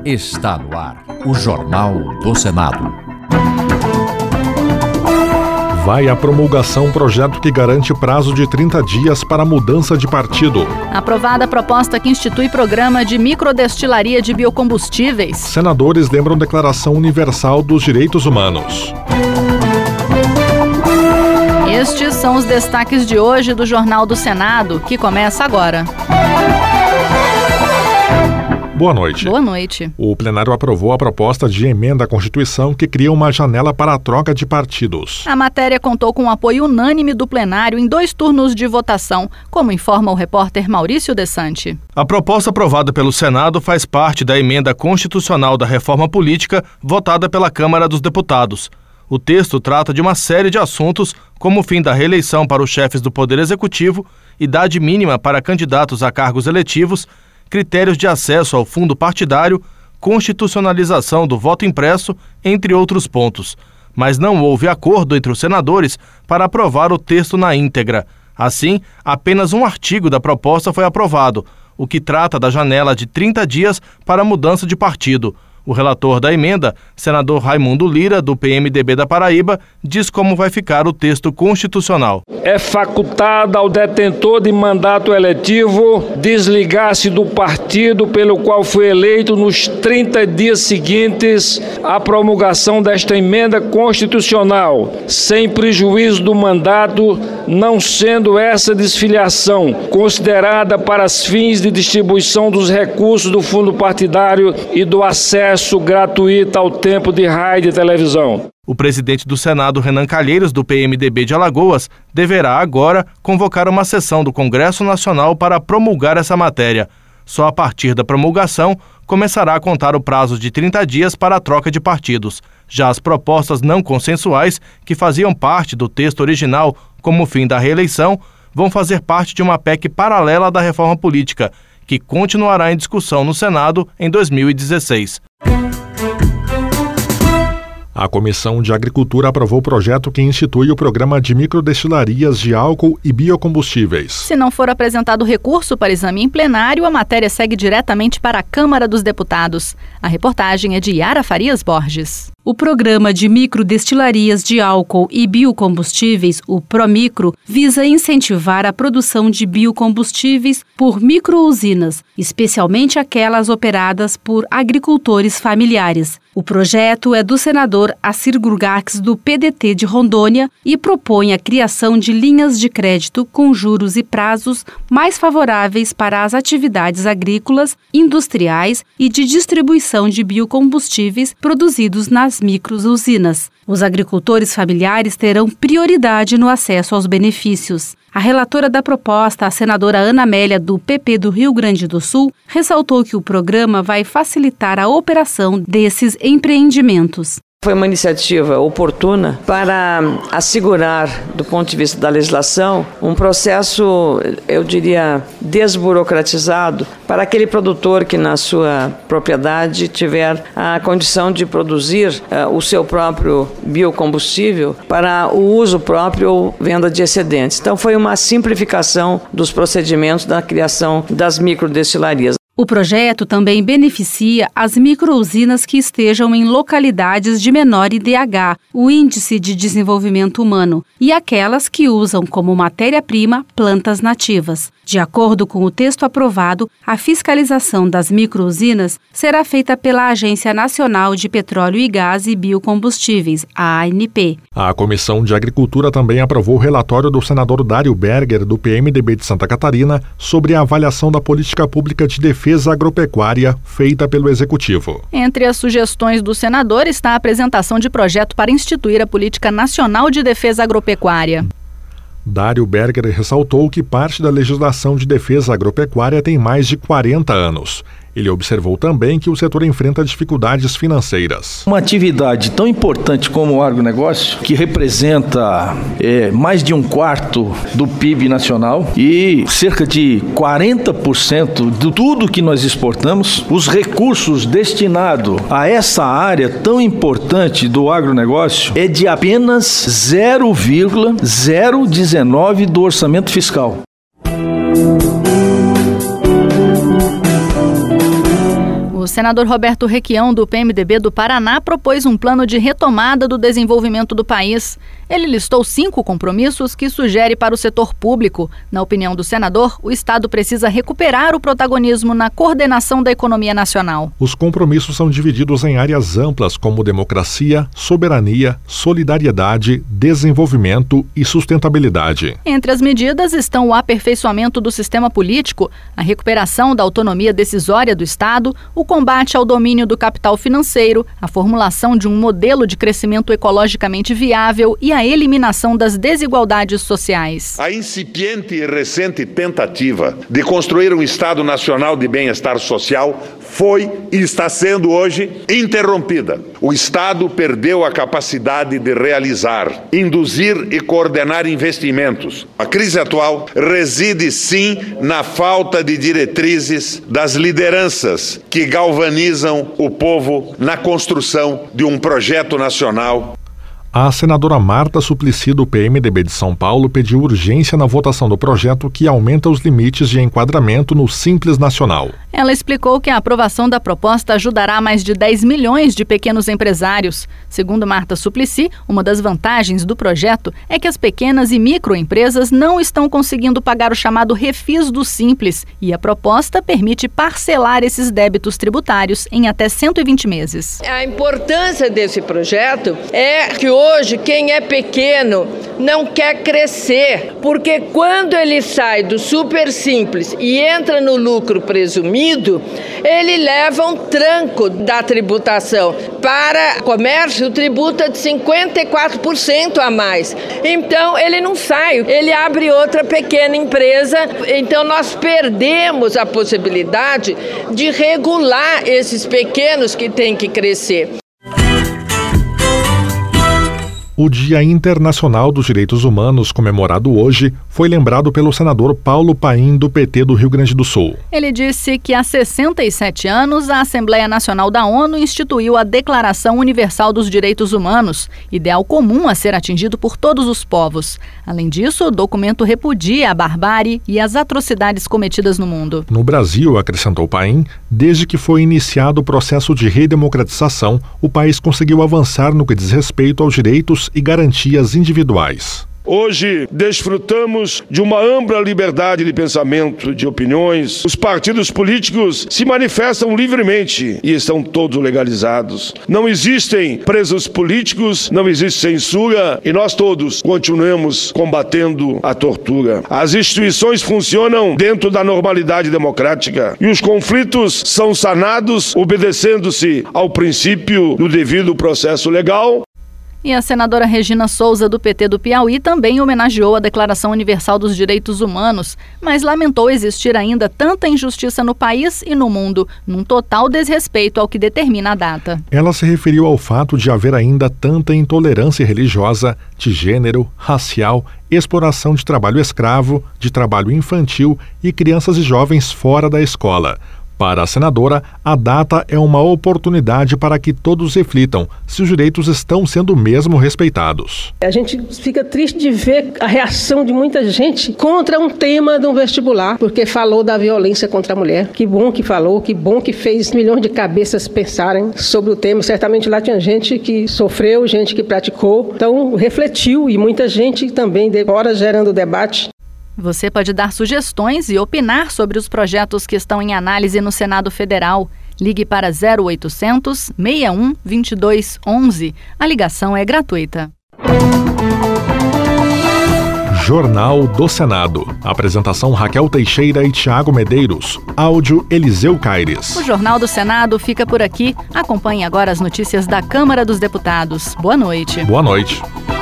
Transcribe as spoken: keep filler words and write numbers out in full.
Está no ar o Jornal do Senado. Vai à promulgação um projeto que garante prazo de trinta dias para mudança de partido. Aprovada a proposta que institui programa de microdestilaria de biocombustíveis. Senadores lembram Declaração Universal dos Direitos Humanos. Estes são os destaques de hoje do Jornal do Senado, que começa agora. Boa noite. Boa noite. O plenário aprovou a proposta de emenda à Constituição que cria uma janela para a troca de partidos. A matéria contou com o apoio unânime do plenário em dois turnos de votação, como informa o repórter Maurício Desante. A proposta aprovada pelo Senado faz parte da emenda constitucional da reforma política votada pela Câmara dos Deputados. O texto trata de uma série de assuntos, como o fim da reeleição para os chefes do Poder Executivo, idade mínima para candidatos a cargos eletivos, critérios de acesso ao fundo partidário, constitucionalização do voto impresso, entre outros pontos. Mas não houve acordo entre os senadores para aprovar o texto na íntegra. Assim, apenas um artigo da proposta foi aprovado, o que trata da janela de trinta dias para mudança de partido. O relator da emenda, senador Raimundo Lira, do P M D B da Paraíba, diz como vai ficar o texto constitucional. É facultado ao detentor de mandato eletivo desligar-se do partido pelo qual foi eleito nos trinta dias seguintes à promulgação desta emenda constitucional, sem prejuízo do mandato, não sendo essa desfiliação considerada para os fins de distribuição dos recursos do fundo partidário e do acesso gratuito ao tempo de rádio e televisão. O presidente do Senado, Renan Calheiros, do P M D B de Alagoas, deverá agora convocar uma sessão do Congresso Nacional para promulgar essa matéria. Só a partir da promulgação começará a contar o prazo de trinta dias para a troca de partidos. Já as propostas não consensuais, que faziam parte do texto original, como o fim da reeleição, vão fazer parte de uma P E C paralela da reforma política, que continuará em discussão no Senado em dois mil e dezesseis. A Comissão de Agricultura aprovou o projeto que institui o programa de microdestilarias de álcool e biocombustíveis. Se não for apresentado recurso para exame em plenário, a matéria segue diretamente para a Câmara dos Deputados. A reportagem é de Yara Farias Borges. O programa de microdestilarias de álcool e biocombustíveis, o Promicro, visa incentivar a produção de biocombustíveis por microusinas, especialmente aquelas operadas por agricultores familiares. O projeto é do senador Assir Gurgax, do P D T de Rondônia, e propõe a criação de linhas de crédito com juros e prazos mais favoráveis para as atividades agrícolas, industriais e de distribuição de biocombustíveis produzidos nas microusinas. Os agricultores familiares terão prioridade no acesso aos benefícios. A relatora da proposta, a senadora Ana Amélia, do P P do Rio Grande do Sul, ressaltou que o programa vai facilitar a operação desses empreendimentos. Foi uma iniciativa oportuna para assegurar, do ponto de vista da legislação, um processo, eu diria, desburocratizado para aquele produtor que na sua propriedade tiver a condição de produzir uh, o seu próprio biocombustível para o uso próprio ou venda de excedentes. Então foi uma simplificação dos procedimentos da criação das microdestilarias. O projeto também beneficia as microusinas que estejam em localidades de menor I D H, o Índice de Desenvolvimento Humano, e aquelas que usam como matéria-prima plantas nativas. De acordo com o texto aprovado, a fiscalização das microusinas será feita pela Agência Nacional de Petróleo e Gás e Biocombustíveis, a ANP. A Comissão de Agricultura também aprovou o relatório do senador Dário Berger, do P M D B de Santa Catarina, sobre a avaliação da política pública de defesa agropecuária feita pelo Executivo. Entre as sugestões do senador está a apresentação de projeto para instituir a Política Nacional de Defesa Agropecuária. Dário Berger ressaltou que parte da legislação de defesa agropecuária tem mais de quarenta anos. Ele observou também que o setor enfrenta dificuldades financeiras. Uma atividade tão importante como o agronegócio, que representa é, mais de um quarto do P I B nacional e cerca de quarenta por cento de tudo que nós exportamos, os recursos destinados a essa área tão importante do agronegócio é de apenas zero vírgula zero dezenove do orçamento fiscal. O senador Roberto Requião, do P M D B do Paraná, propôs um plano de retomada do desenvolvimento do país. Ele listou cinco compromissos que sugere para o setor público. Na opinião do senador, o Estado precisa recuperar o protagonismo na coordenação da economia nacional. Os compromissos são divididos em áreas amplas como democracia, soberania, solidariedade, desenvolvimento e sustentabilidade. Entre as medidas estão o aperfeiçoamento do sistema político, a recuperação da autonomia decisória do Estado, o combate ao domínio do capital financeiro, a formulação de um modelo de crescimento ecologicamente viável e a eliminação das desigualdades sociais. A incipiente e recente tentativa de construir um Estado Nacional de Bem-Estar Social foi e está sendo hoje interrompida. O Estado perdeu a capacidade de realizar, induzir e coordenar investimentos. A crise atual reside, sim, na falta de diretrizes das lideranças que galvanizam o povo na construção de um projeto nacional. A senadora Marta Suplicy, do P M D B de São Paulo, pediu urgência na votação do projeto que aumenta os limites de enquadramento no Simples Nacional. Ela explicou que a aprovação da proposta ajudará mais de dez milhões de pequenos empresários. Segundo Marta Suplicy, uma das vantagens do projeto é que as pequenas e microempresas não estão conseguindo pagar o chamado refis do Simples e a proposta permite parcelar esses débitos tributários em até cento e vinte meses. A importância desse projeto é que hoje quem é pequeno não quer crescer, porque quando ele sai do super simples e entra no lucro presumido, ele leva um tranco da tributação. Para o comércio, tributa de cinquenta e quatro por cento a mais. Então, ele não sai, ele abre outra pequena empresa. Então, nós perdemos a possibilidade de regular esses pequenos que têm que crescer. O Dia Internacional dos Direitos Humanos, comemorado hoje, foi lembrado pelo senador Paulo Paim, do P T do Rio Grande do Sul. Ele disse que há sessenta e sete anos a Assembleia Nacional da ONU instituiu a Declaração Universal dos Direitos Humanos, ideal comum a ser atingido por todos os povos. Além disso, o documento repudia a barbárie e as atrocidades cometidas no mundo. No Brasil, acrescentou Paim, desde que foi iniciado o processo de redemocratização, o país conseguiu avançar no que diz respeito aos direitos e garantias individuais. Hoje, desfrutamos de uma ampla liberdade de pensamento, de opiniões. Os partidos políticos se manifestam livremente e estão todos legalizados. Não existem presos políticos, não existe censura e nós todos continuamos combatendo a tortura. As instituições funcionam dentro da normalidade democrática e os conflitos são sanados obedecendo-se ao princípio do devido processo legal. E a senadora Regina Souza, do P T do Piauí, também homenageou a Declaração Universal dos Direitos Humanos, mas lamentou existir ainda tanta injustiça no país e no mundo, num total desrespeito ao que determina a data. Ela se referiu ao fato de haver ainda tanta intolerância religiosa, de gênero, racial, exploração de trabalho escravo, de trabalho infantil e crianças e jovens fora da escola. Para a senadora, a data é uma oportunidade para que todos reflitam se os direitos estão sendo mesmo respeitados. A gente fica triste de ver a reação de muita gente contra um tema de um vestibular, porque falou da violência contra a mulher. Que bom que falou, que bom que fez milhões de cabeças pensarem sobre o tema. Certamente lá tinha gente que sofreu, gente que praticou, então refletiu e muita gente também de fora gerando debate. Você pode dar sugestões e opinar sobre os projetos que estão em análise no Senado Federal. Ligue para zero oitocentos, seis um, dois dois, onze. A ligação é gratuita. Jornal do Senado. Apresentação Raquel Teixeira e Tiago Medeiros. Áudio Eliseu Caires. O Jornal do Senado fica por aqui. Acompanhe agora as notícias da Câmara dos Deputados. Boa noite. Boa noite.